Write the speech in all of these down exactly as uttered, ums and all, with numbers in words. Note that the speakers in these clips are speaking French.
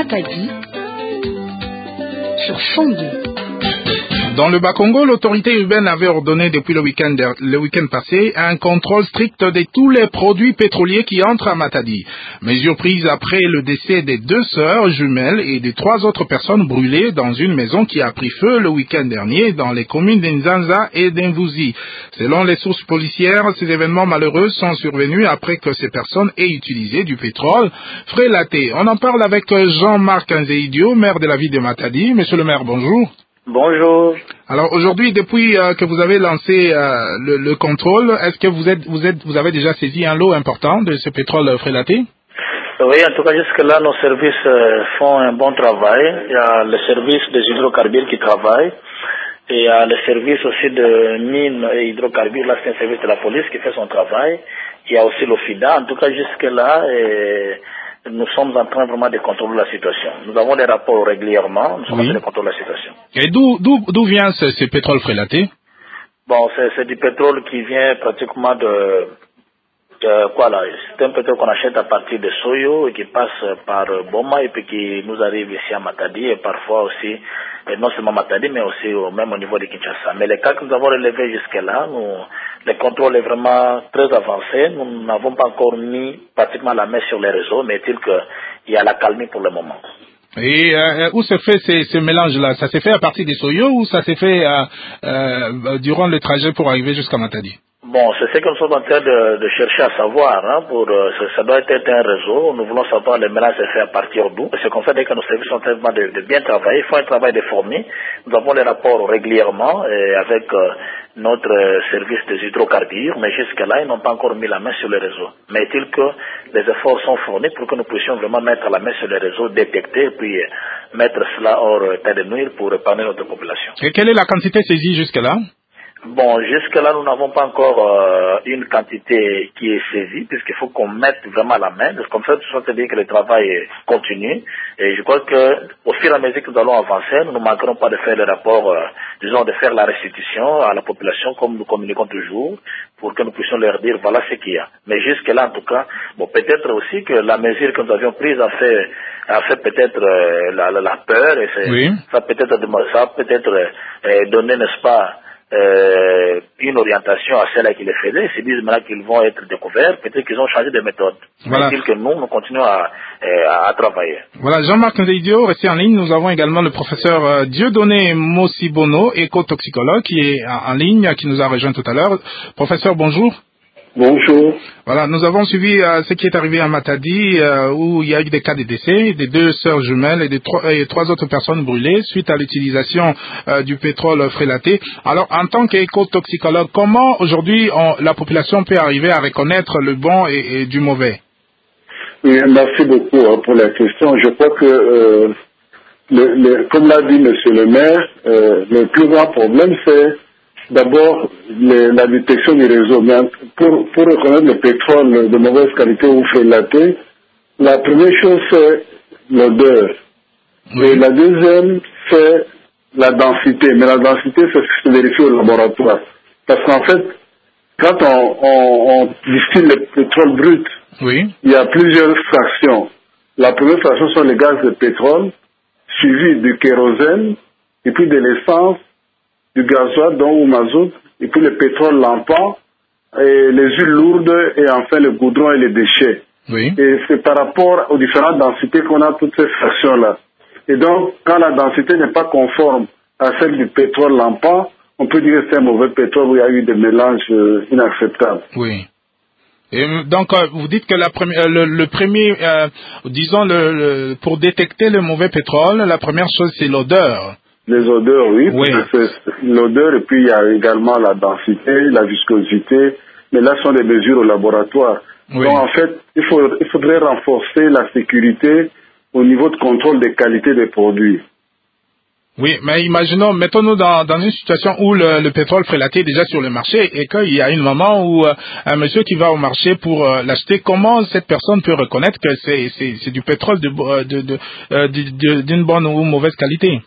Matadi sur Chambou. Dans le Bas-Congo, l'autorité urbaine avait ordonné depuis le week-end, le week-end passé un contrôle strict de tous les produits pétroliers qui entrent à Matadi. Mesure prise après le décès des deux sœurs jumelles et des trois autres personnes brûlées dans une maison qui a pris feu le week-end dernier dans les communes d'Nzanza et d'Mvuzi. Selon les sources policières, ces événements malheureux sont survenus après que ces personnes aient utilisé du pétrole frélaté. On en parle avec Jean-Marc Nzeidio, maire de la ville de Matadi. Monsieur le maire, bonjour. Bonjour. Alors aujourd'hui, depuis euh, que vous avez lancé euh, le, le contrôle, est-ce que vous êtes, vous êtes, vous avez déjà saisi un lot important de ce pétrole frélaté? Oui, en tout cas jusque-là, nos services euh, font un bon travail. Il y a le service des hydrocarbures qui travaille et il y a le service aussi de mines et hydrocarbures. Là, c'est un service de la police qui fait son travail. Il y a aussi l'OFIDA. En tout cas, jusque-là, et nous sommes en train vraiment de contrôler la situation. Nous avons des rapports régulièrement, nous sommes oui. en train de contrôler la situation. Et d'où d'où d'où vient ce, ce pétrole frélaté? Bon, c'est, c'est du pétrole qui vient pratiquement de, de quoi là? C'est un pétrole qu'on achète à partir de Soyo et qui passe par Boma et puis qui nous arrive ici à Matadi et parfois aussi, et non seulement Matadi, mais aussi au, même au niveau de Kinshasa. Mais les cas que nous avons relevés jusque-là, nous, le contrôle est vraiment très avancé. Nous n'avons pas encore mis pratiquement la main sur les réseaux, mais est-il qu'il y a la calmie pour le moment. Et euh, où se fait ces, ce mélange-là? Ça s'est fait à partir des Soyo ou ça s'est fait euh, euh, durant le trajet pour arriver jusqu'à Matadi? Bon, c'est ce que nous sommes en train de, de chercher à savoir. Hein, pour, euh, ça doit être un réseau. Nous voulons savoir le mélange est fait à partir d'où. Ce qu'on fait dès que nos services sont en train de, de bien travailler, ils font un travail de fourmi. Nous avons les rapports régulièrement et avec euh, notre euh, service des hydrocarbures, mais jusque-là, ils n'ont pas encore mis la main sur le réseau. Mais est-il que les efforts sont fournis pour que nous puissions vraiment mettre la main sur le réseau, détecter et puis euh, mettre cela hors état de nuire pour épargner notre population. Et quelle est la quantité saisie jusque-là? Bon, jusque-là, nous n'avons pas encore euh, une quantité qui est saisie, puisqu'il faut qu'on mette vraiment la main. Comme ça, tout ça veut dire que le travail continue. Et je crois que au fur et à mesure que nous allons avancer, nous ne manquerons pas de faire le rapport, euh, disons, de faire la restitution à la population, comme nous communiquons toujours, pour que nous puissions leur dire, voilà ce qu'il y a. Mais jusque-là, en tout cas, bon, peut-être aussi que la mesure que nous avions prise a fait, a fait peut-être euh, la, la, la peur, et c'est, oui. ça peut-être, ça a peut-être euh, donné, n'est-ce pas, Euh, une orientation à celle qui les faisait. Ils se disent maintenant qu'ils vont être découverts, peut-être qu'ils ont changé de méthode. Voilà. Mais que nous, nous continuons à, à, à travailler. Voilà, Jean-Marc Nzeidio, restez en ligne. Nous avons également le professeur euh, Dieudonné Mosibono, éco-toxicologue, qui est en, en ligne, qui nous a rejoint tout à l'heure. Professeur, bonjour. Bonjour. Voilà, nous avons suivi euh, ce qui est arrivé à Matadi, euh, où il y a eu des cas de décès, des deux sœurs jumelles et des trois, et trois autres personnes brûlées suite à l'utilisation euh, du pétrole frélaté. Alors, en tant qu'éco-toxicologue, comment aujourd'hui on, la population peut arriver à reconnaître le bon et, et du mauvais? Oui, merci beaucoup hein, pour la question. Je crois que, euh, le, le, comme l'a dit Monsieur le maire, euh, le plus grand problème c'est d'abord les, la détection du réseau. Mais pour, pour reconnaître le pétrole de mauvaise qualité ou frélaté, la première chose c'est l'odeur. Oui. Et la deuxième c'est la densité. Mais la densité c'est ce qui se vérifie au laboratoire. Parce qu'en fait, quand on, on, on distille le pétrole brut, oui. il y a plusieurs fractions. La première fraction sont les gaz de pétrole, suivi du kérosène, et puis de l'essence, du gasoil, donc au mazout, et puis le pétrole lampant, et les huiles lourdes, et enfin le goudron et les déchets. Oui. Et c'est par rapport aux différentes densités qu'on a toutes ces fractions-là. Et donc, quand la densité n'est pas conforme à celle du pétrole lampant, on peut dire que c'est un mauvais pétrole où il y a eu des mélanges euh, inacceptables. Oui. Et donc, euh, vous dites que la première, le, le premier, euh, disons, le, le, pour détecter le mauvais pétrole, la première chose, c'est l'odeur. Les odeurs, oui. Oui. C'est l'odeur, et puis il y a également la densité, la viscosité. Mais là, ce sont des mesures au laboratoire. Oui. Donc, en fait, il, faut, il faudrait renforcer la sécurité au niveau de contrôle des qualités des produits. Oui, mais imaginons, mettons-nous dans, dans une situation où le, le pétrole frélaté est déjà sur le marché et qu'il y a un moment où euh, un monsieur qui va au marché pour euh, l'acheter, comment cette personne peut reconnaître que c'est, c'est, c'est du pétrole de, de, de, euh, de, de, d'une bonne ou mauvaise qualité?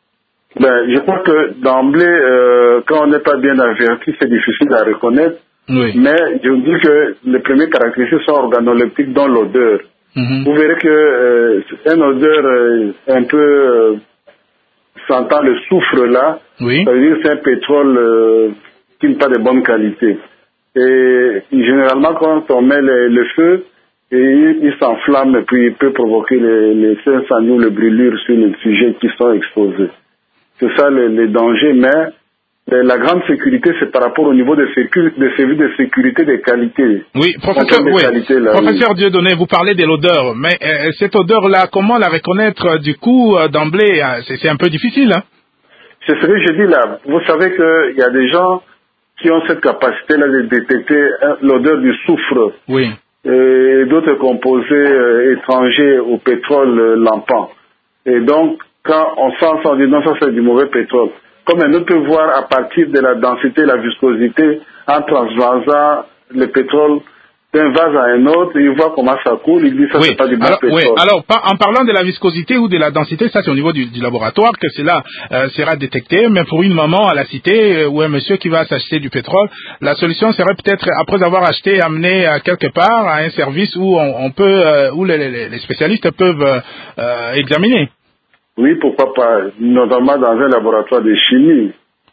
Ben, je crois que d'emblée, euh, quand on n'est pas bien averti, c'est difficile à reconnaître. Oui. Mais je vous dis que les premières caractéristiques sont organoleptiques dans l'odeur. Mm-hmm. Vous verrez que euh, une odeur euh, un peu euh, sentant le soufre là, oui. ça veut dire que c'est un pétrole euh, qui n'est pas de bonne qualité. Et généralement, quand on met le, le feu, et il, il s'enflamme et puis il peut provoquer les, les incendies ou les brûlures sur les sujets qui sont exposés. C'est ça les, les dangers, mais la grande sécurité, c'est par rapport au niveau des sécu- de services de sécurité de qualité. Oui, professeur, oui. Qualité, là, professeur oui. Dieudonné, vous parlez de l'odeur, mais euh, cette odeur-là, comment la reconnaître euh, du coup euh, d'emblée? c'est, c'est un peu difficile, hein? C'est ce que je dis là. Vous savez qu'il y a des gens qui ont cette capacité-là de détecter hein, l'odeur du soufre. Oui. Et d'autres composés euh, étrangers au pétrole euh, lampant. Et donc, quand on sent ça, on dit non, ça c'est du mauvais pétrole. Comme un autre peut voir à partir de la densité, la viscosité, en transvasant le pétrole d'un vase à un autre, il voit comment ça coule, il dit ça oui. c'est pas du bon alors, pétrole. Oui. Alors, en parlant de la viscosité ou de la densité, ça c'est au niveau du, du laboratoire que cela euh, sera détecté, mais pour une maman à la cité euh, ou un monsieur qui va s'acheter du pétrole, la solution serait peut-être, après avoir acheté, amener euh, quelque part à un service où on, on peut, euh, où les, les, les spécialistes peuvent euh, euh, examiner. Oui, pourquoi pas, notamment dans un laboratoire de chimie.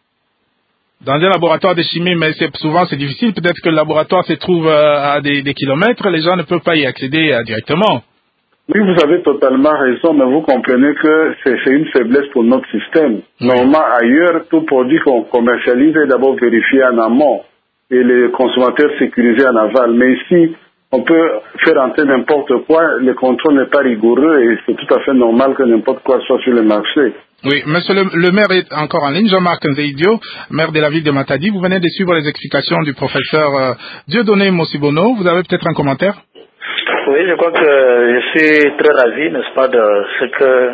Dans un laboratoire de chimie, mais c'est, souvent c'est difficile, peut-être que le laboratoire se trouve euh, à des, des kilomètres, les gens ne peuvent pas y accéder euh, directement. Oui, vous avez totalement raison, mais vous comprenez que c'est, c'est une faiblesse pour notre système. Oui. Normalement, ailleurs, tout produit qu'on commercialise est d'abord vérifié en amont et les consommateurs sécurisés en aval. Mais ici, on peut faire entrer n'importe quoi, le contrôle n'est pas rigoureux et c'est tout à fait normal que n'importe quoi soit sur le marché. Oui, monsieur le, le maire est encore en ligne, Jean-Marc Nzeidio, maire de la ville de Matadi. Vous venez de suivre les explications du professeur euh, Dieudonné Mossibono. Vous avez peut-être un commentaire? Oui, je crois que je suis très ravi, n'est-ce pas, de ce que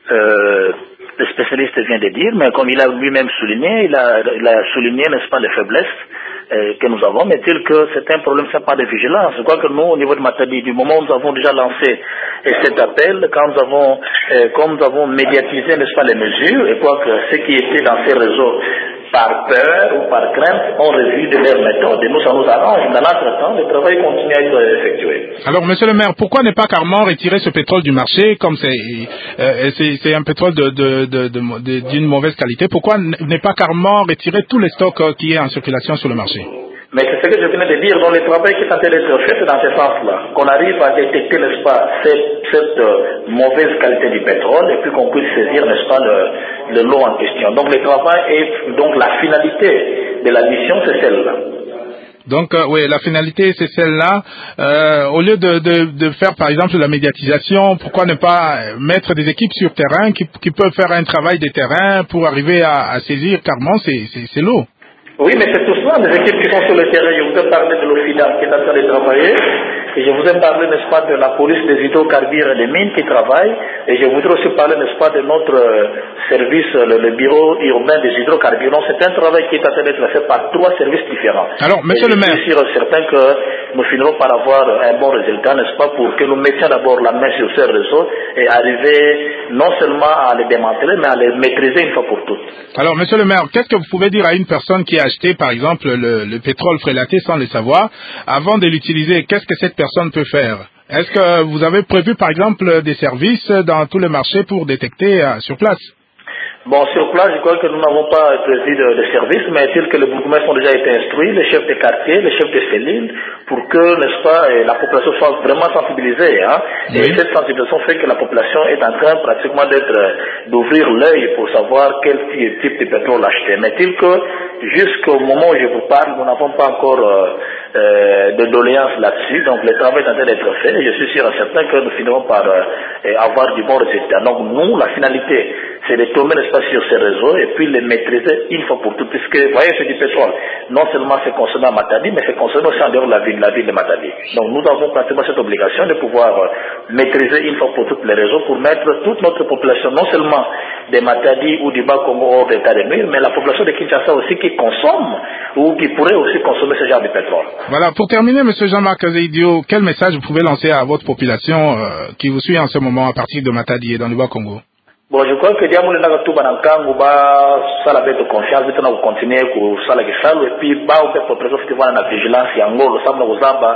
euh, le spécialiste vient de dire, mais comme il a lui-même souligné, il a, il a souligné, n'est-ce pas, les faiblesses euh, que nous avons, mais tel que c'est un problème simplement de vigilance. Je crois que nous, au niveau de Matadi, du moment où nous avons déjà lancé et cet appel, quand nous avons, euh, quand nous avons médiatisé, n'est-ce pas, les mesures, et quoi que ceux qui étaient dans ces réseaux par peur ou par crainte ont revu de leurs méthodes, et nous, ça nous arrange. Dans l'entretemps, le travail continue à être effectué. Alors, monsieur le maire, pourquoi ne pas carrément retirer ce pétrole du marché, comme c'est, euh, c'est, c'est un pétrole de, de, de, de, de, d'une mauvaise qualité? Pourquoi ne pas carrément retirer tous les stocks euh, qui est en circulation sur le marché? Mais c'est ce que je venais de dire, dans le travail qui est en train d'être fait dans ce sens-là, qu'on arrive à détecter, n'est-ce pas, cette, cette euh, mauvaise qualité du pétrole, et puis qu'on puisse saisir, n'est-ce pas, le, le lot en question. Donc le travail est, donc la finalité de la mission, c'est celle-là. Donc, euh, oui, la finalité, c'est celle-là. Euh, au lieu de, de, de faire, par exemple, la médiatisation, pourquoi ne pas mettre des équipes sur terrain qui, qui peuvent faire un travail de terrain pour arriver à, à saisir carrément ces, ces, ces lots? Oui, mais c'est tout cela, les équipes qui sont sur le terrain. Je vous ai parlé de l'OFIDA qui est en train de travailler, et je vous ai parlé, n'est-ce pas, de la police des hydrocarbures et des mines qui travaille, et je voudrais aussi parler, n'est-ce pas, de notre euh, service, le, le bureau urbain des hydrocarbures. Donc, c'est un travail qui est en train d'être fait par trois services différents. Alors, monsieur et le maire. Je suis sûr certain que nous finirons par avoir un bon résultat, n'est-ce pas, pour que nous mettions d'abord la main sur ces réseaux et arriver non seulement à les démanteler, mais à les maîtriser une fois pour toutes. Alors, monsieur le maire, qu'est-ce que vous pouvez dire à une personne qui a acheté, par exemple, le, le pétrole frélaté sans le savoir, avant de l'utiliser? Qu'est-ce que cette personne peut faire? Est-ce que vous avez prévu, par exemple, des services dans tous les marchés pour détecter euh, sur place? Bon, sur place, je crois que nous n'avons pas prévu de, de service, mais tel que les bourgmestres ont déjà été instruits, les chefs de quartier, les chefs de cellule, pour que, n'est-ce pas, la population soit vraiment sensibilisée. Hein? Oui. Et cette sensibilisation fait que la population est en train pratiquement d'être, d'ouvrir l'œil pour savoir quel type de pétrole acheter. Mais tel que, jusqu'au moment où je vous parle, nous n'avons pas encore euh, euh, de doléances là-dessus, donc le travail est en train d'être fait, et je suis sûr et certain que nous finirons par euh, avoir du bon résultat. Donc nous, la finalité, c'est de tomber, n'est-ce pas, sur ces réseaux et puis les maîtriser une fois pour toutes, puisque, vous voyez, c'est du pétrole. Non seulement c'est consommé à Matadi, mais c'est consommé aussi en dehors de la ville, la ville de Matadi. Donc nous avons pratiquement cette obligation de pouvoir euh, maîtriser une fois pour toutes les réseaux pour mettre toute notre population, non seulement de Matadi ou du Bas-Congo hors d'état de nuire, mais la population de Kinshasa aussi qui consomme ou qui pourrait aussi consommer ce genre de pétrole. Voilà, pour terminer, M. Jean-Marc Nzeidio, quel message vous pouvez lancer à votre population euh, qui vous suit en ce moment à partir de Matadi et dans le Bas-Congo? Bon, je crois que diamo le naga tuba nankangu ba sala beto confiance bitu na continuer ku sala kisalo et puis ba ou pe population fiti wana na vigilance ya ngolo sabna uzamba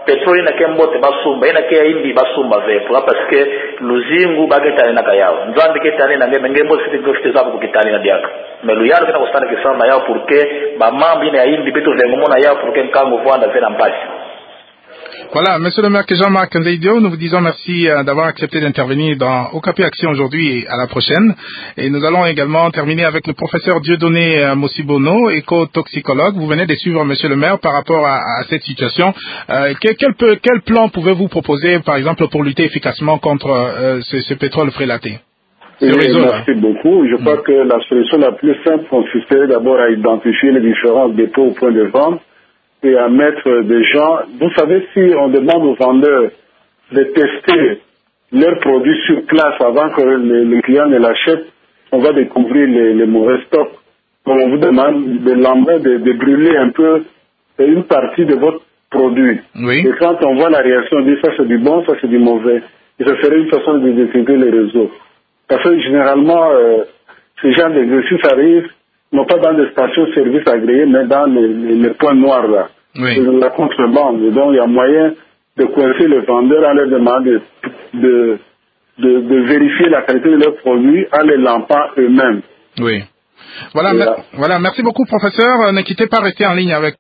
pétrole na kembote basumba ina ke indi basumba ve pour parce que luzingu bageta na kayao nzambe ketani na ngeme ngembo siti gofte zabu kukitani na diaka mais le yalo kana kustana ke sana yao pour que ba mambi na indi beto vengo na yao pour que nkango voanda vena mpasi. Voilà, monsieur le maire Jean-Marc Nzeidio, nous vous disons merci euh, d'avoir accepté d'intervenir dans Okapi Action aujourd'hui et à la prochaine. Et nous allons également terminer avec le professeur Dieudonné euh, Mossibono, éco-toxicologue. Vous venez de suivre monsieur le maire par rapport à, à cette situation. Euh, quel, quel, quel plan pouvez-vous proposer, par exemple, pour lutter efficacement contre euh, ce, ce pétrole frélaté? Oui, merci beaucoup. Je crois mmh. que la solution la plus simple consistait d'abord à identifier les différents dépôts au point de vente et à mettre des gens. Vous savez, si on demande aux vendeurs de tester leurs produits sur place avant que le, le client ne l'achète, on va découvrir les, les mauvais stocks. Donc on vous demande de l'emballer, de, de brûler un peu une partie de votre produit. Oui. Et quand on voit la réaction, on dit ça c'est du bon, ça c'est du mauvais. Et ça serait une façon de détecter les réseaux. Parce que généralement, euh, ces gens d'exercice arrivent non pas dans des stations-service agréées, mais dans les, les, les points noirs là. Oui. De la contrebande. Et donc il y a moyen de coincer les vendeurs en leur demandant de, de, de, de vérifier la qualité de leurs produits en les lampant eux-mêmes. Oui. Voilà, mer- voilà, merci beaucoup professeur. Ne quittez pas, restez en ligne avec